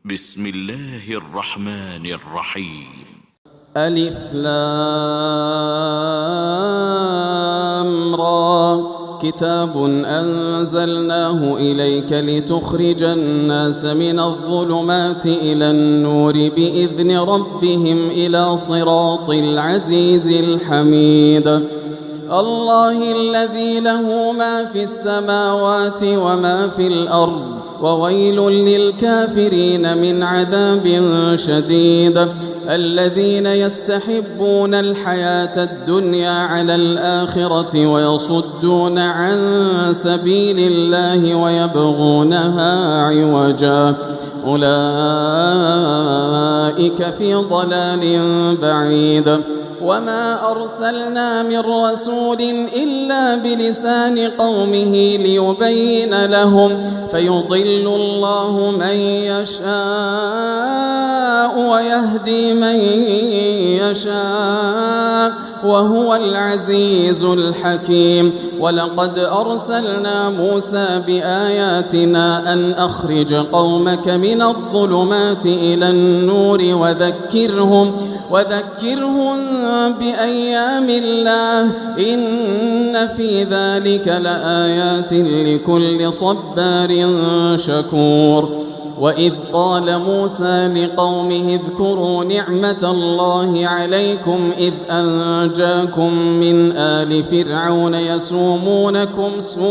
بسم الله الرحمن الرحيم. ألف لام را كتاب أنزلناه إليك لتخرج الناس من الظلمات إلى النور بإذن ربهم إلى صراط العزيز الحميد. الله الذي له ما في السماوات وما في الأرض وويل للكافرين من عذاب شديد. الذين يستحبون الحياة الدنيا على الآخرة ويصدون عن سبيل الله ويبغونها عوجا أولئك في ضلال بعيد. وما أرسلنا من رسول إلا بلسان قومه ليبين لهم فيضل الله من يشاء ويهدي من يشاء وهو العزيز الحكيم. ولقد أرسلنا موسى بآياتنا أن أخرج قومك من الظلمات إلى النور وذكرهم بأيام الله إن في ذلك لآيات لكل صبار شكور. وإذ قال موسى لقومه اذكروا نعمة الله عليكم إذ أنجاكم من آل فرعون يسومونكم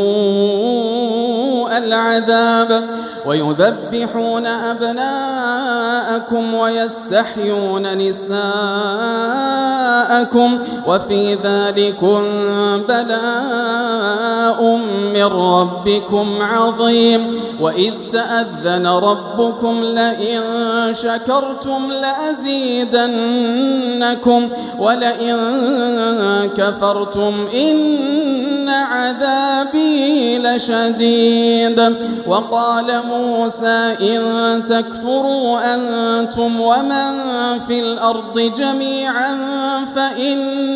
سوء العذاب ويذبحون أبناءكم ويستحيون نساءكم وفي ذلكم بلاء من ربكم عظيم. وإذ تأذن ربكم لئن شكرتم لأزيدنكم ولئن كفرتم إن عذابي لشديد. وقال موسى إن تكفروا أنتم ومن في الأرض جميعا فإن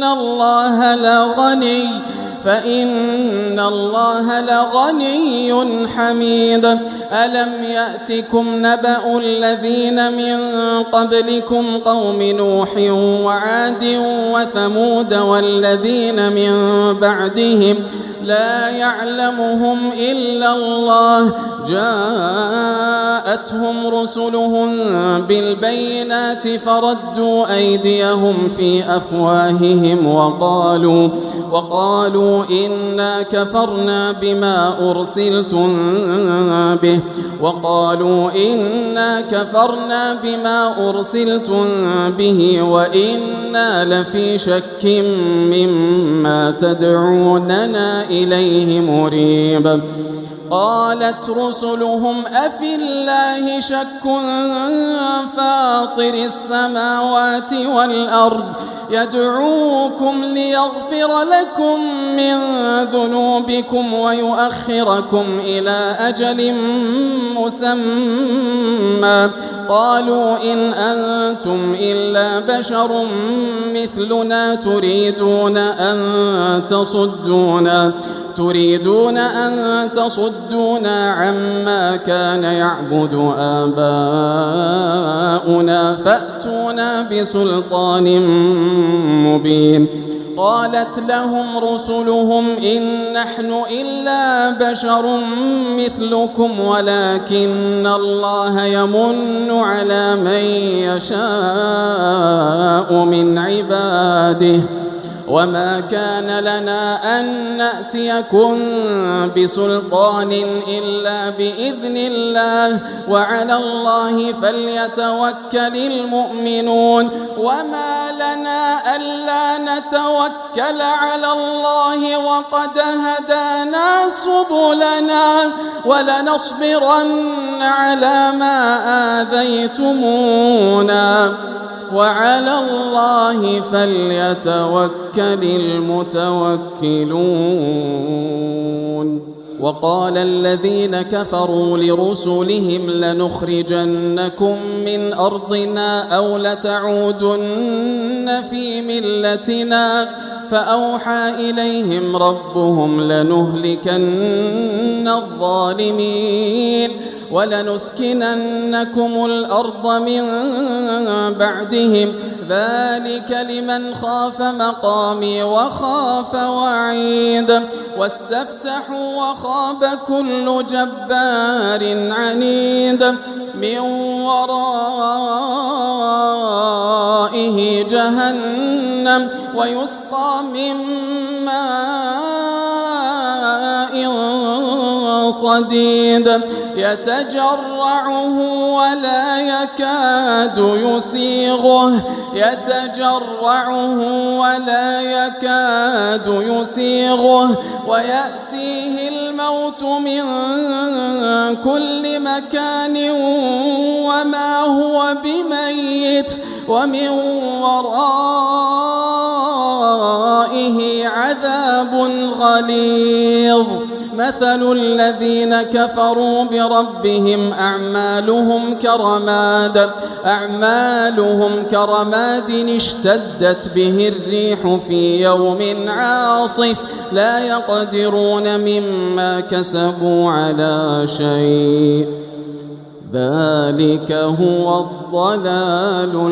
الله لغني حميد. ألم يأتكم نبأ الذين من قبلكم قوم نوح وعاد وثمود والذين من بعدهم لا يعلمهم إلا الله جاءتهم رسلهم بالبينات فردوا أيديهم في أفواههم وقالوا إنا كفرنا بما أرسلتم به وإنا لفي شك مما تدعوننا إليه مريب. قالت رسلهم أفي الله شك فاطر السماوات والأرض يدعوكم ليغفر لكم من ذنوبكم ويؤخركم إلى أجل مسمى قالوا إن أنتم إلا بشر مثلنا تريدون أن تصدونا عما كان يعبد آباؤنا فأتونا بسلطان مبين. قالت لهم رسلهم إن نحن إلا بشر مثلكم ولكن الله يمن على من يشاء من عباده وما كان لنا أن نأتيكم بسلطان إلا بإذن الله وعلى الله فليتوكل المؤمنون. وما لنا ألا نتوكل على الله وقد هدانا سبلنا ولنصبرن على ما آذيتمونا وعلى الله فليتوكل المتوكلون. وقال الذين كفروا لرسلهم لنخرجنكم من أرضنا أو لتعودن في ملتنا فأوحى إليهم ربهم لنهلكن الظالمين ولنسكننكم الأرض من بعدهم ذلك لمن خاف مقامي وخاف وعيد واستفتحوا وخاب كل جبار عنيد من ورائه جهنم ويسقى من ماء صديد يتجرعه ولا يكاد يسيغه ويأتيه الموت من كل مكان وما هو بميت ومن ورائه عذاب غليظ مثل الذين كفروا بربهم أعمالهم كرماد اشتدت به الريح في يوم عاصف لا يقدرون مما كسبوا على شيء ذلك هو الضلال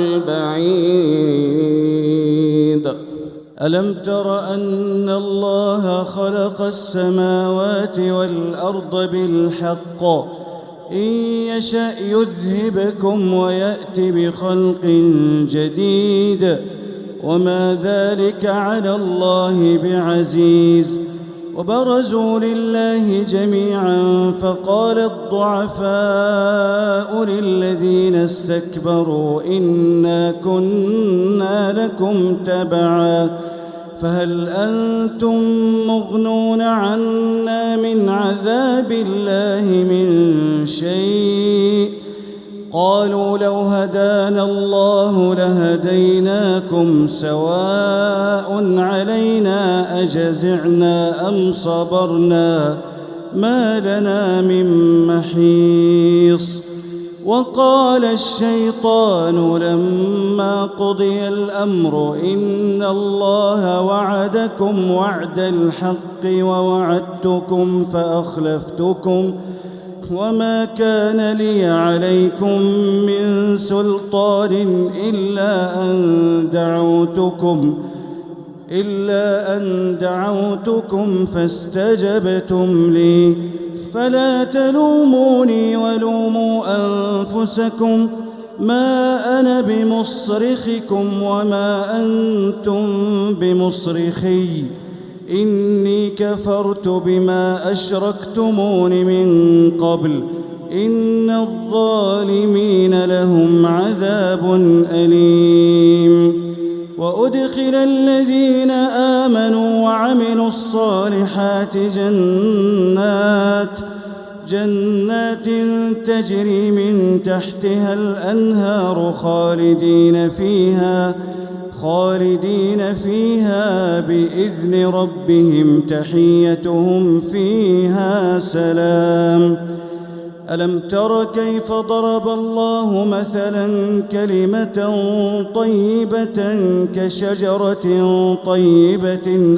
البعيد. ألم تر أن الله خلق السماوات والأرض بالحق إن يشأ يذهبكم ويأت بخلق جديد وما ذلك على الله بعزيز وبرزوا لله جميعا فقال الضعفاء للذين استكبروا إنا كنا لكم تبعا فهل أنتم مغنون عنا من عذاب الله من شيء قالوا لو هدانا الله لهديناكم سواء علينا أجزعنا أم صبرنا ما لنا من محيص. وقال الشيطان لما قضي الأمر إن الله وعدكم وعد الحق ووعدتكم فأخلفتكم وما كان لي عليكم من سلطان إلا أن دعوتكم فاستجبتم لي فلا تلوموني ولوموا أنفسكم ما أنا بمصرخكم وما أنتم بمصرخي إني كفرت بما أشركتمون من قبل إن الظالمين لهم عذاب أليم. وأدخل الذين آمنوا وعملوا الصالحات جنات تجري من تحتها الأنهار خالدين فيها بإذن ربهم تحيتهم فيها سلام. ألم تر كيف ضرب الله مثلا كلمة طيبة كشجرة طيبة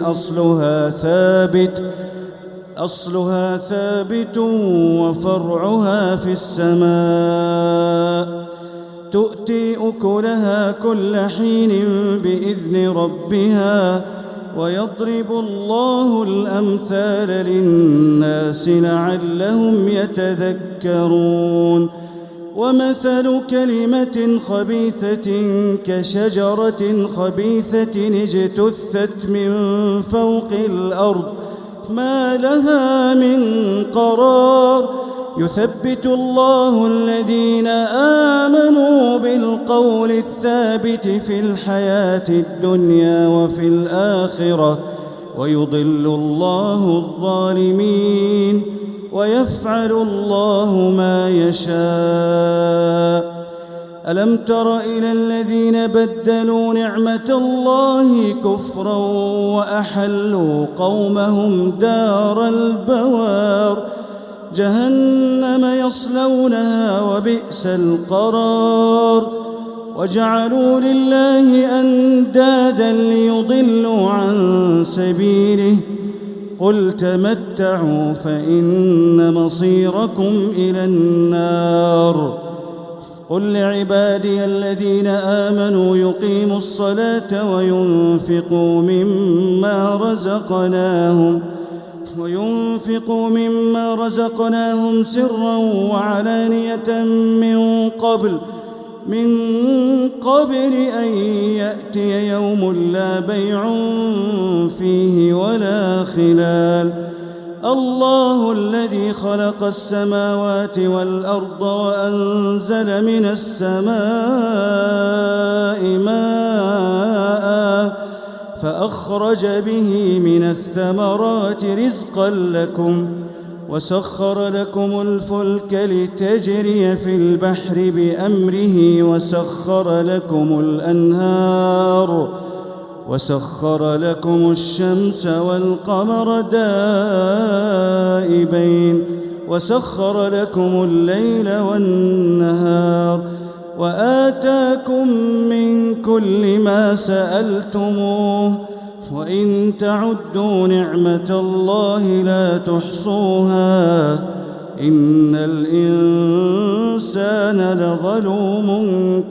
أصلها ثابت وفرعها في السماء تؤتي أكلها كل حين بإذن ربها ويضرب الله الأمثال للناس لعلهم يتذكرون. ومثل كلمة خبيثة كشجرة خبيثة اجتثت من فوق الأرض ما لها من قرار يثبت الله الذين آمنوا بالقول الثابت في الحياة الدنيا وفي الآخرة ويضل الله الظالمين ويفعل الله ما يشاء. ألم تر إلى الذين بدلوا نعمة الله كفرا وأحلوا قومهم دار البوار جهنم يصلونها وبئس القرار وجعلوا لله أندادا ليضلوا عن سبيله قل تمتعوا فإن مصيركم إلى النار. قل لعبادي الذين آمنوا يقيموا الصلاة وينفقوا مما رزقناهم سرا وعلانية من قبل أن يأتي يوم لا بيع فيه ولا خلال. الله الذي خلق السماوات والأرض وأنزل من السماء ماء فأخرج به من الثمرات رزقا لكم وسخر لكم الفلك لتجري في البحر بأمره وسخر لكم الشمس والقمر دائبين وسخر لكم الليل والنهار وآتاكم من كل ما سألتموه وإن تعدوا نعمة الله لا تحصوها إن الإنسان لظلوم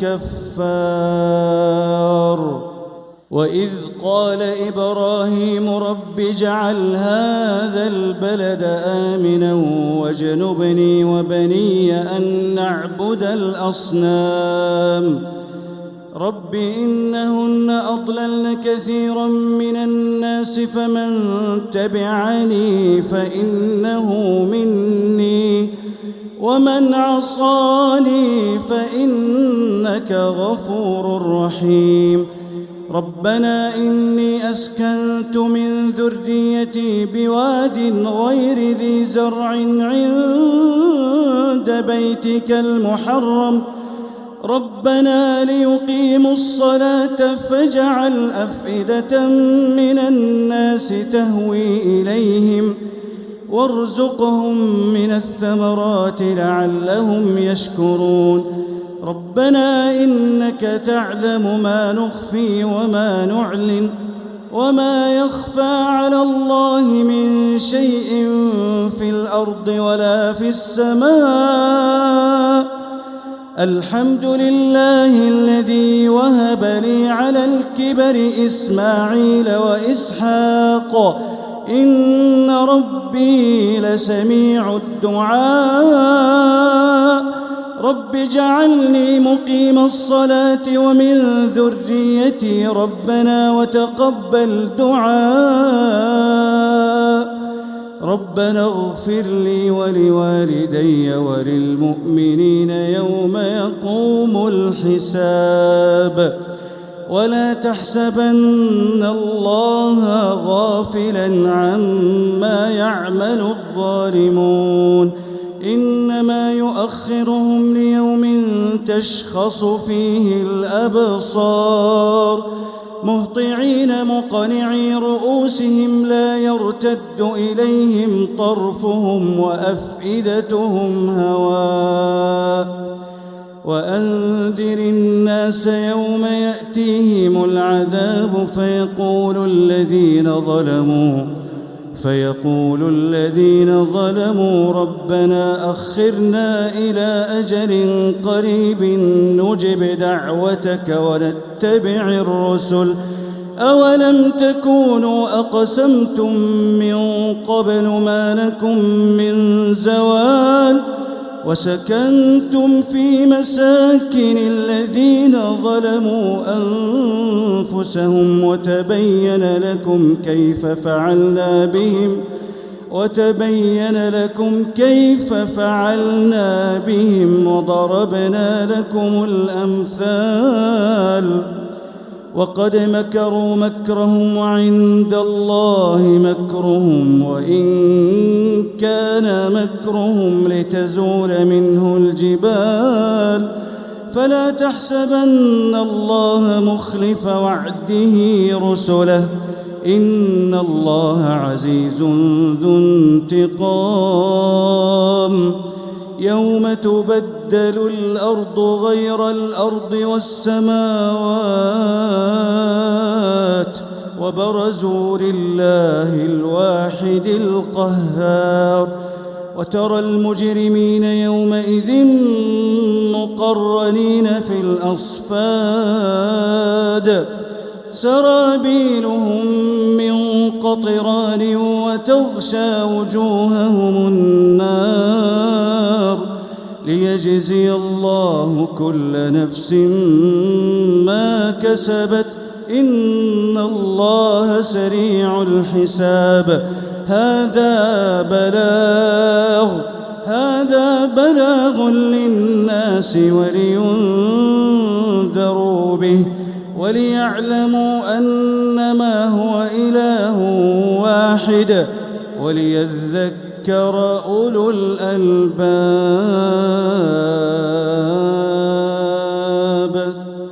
كفار. وإذ قال إبراهيم رب اجعل هذا البلد آمنا واجنبني وبني أن نعبد الأصنام. رب إنهن أضللن كثيرا من الناس فمن تبعني فإنه مني ومن عصاني فإنك غفور رحيم. ربنا إني أسكنت من ذريتي بواد غير ذي زرع عند بيتك المحرم ربنا ليقيموا الصلاة فاجعل أفئدة من الناس تهوي إليهم وارزقهم من الثمرات لعلهم يشكرون. ربنا إنك تعلم ما نخفي وما نعلن وما يخفى على الله من شيء في الأرض ولا في السماء. الحمد لله الذي وهب لي على الكبر إسماعيل وإسحاق إن ربي لسميع الدعاء. رب اجعلني مقيم الصلاة ومن ذريتي ربنا وتقبل دعاء. ربنا اغفر لي ولوالدي وللمؤمنين يوم يقوم الحساب. ولا تحسبن الله غافلا عما يعمل الظالمون إنما يؤخرهم ليوم تشخص فيه الأبصار مهطعين مقنعي رؤوسهم لا يرتد إليهم طرفهم وأفئدتهم هواء. وأنذر الناس يوم يأتيهم العذاب فيقول الذين ظلموا ربنا أخرنا إلى أجل قريب نجب دعوتك ونتبع الرسل أولم تكونوا أقسمتم من قبل ما لكم من زوال وسكنتم في مساكن الذين ظلموا أنفسهم وتبين لكم كيف فعلنا بهم وضربنا لكم الأمثال. وقد مكروا مكرهم وعند الله مكرهم وإن كان مكرهم لتزول منه الجبال فلا تحسبن الله مخلف وعده رسله إن الله عزيز ذو انتقام. يوم تبدل الأرض غير الأرض والسماوات وبرزوا لله الواحد القهار وترى المجرمين يومئذ مقرنين في الأصفاد سرابيلهم من قطران وتغشى وجوههم النار ليجزي الله كل نفس ما كسبت إن الله سريع الحساب. هذا بلاغ للناس ولينذروا به وليعلموا أنما هو إله واحد وليذكر أولو الألباب.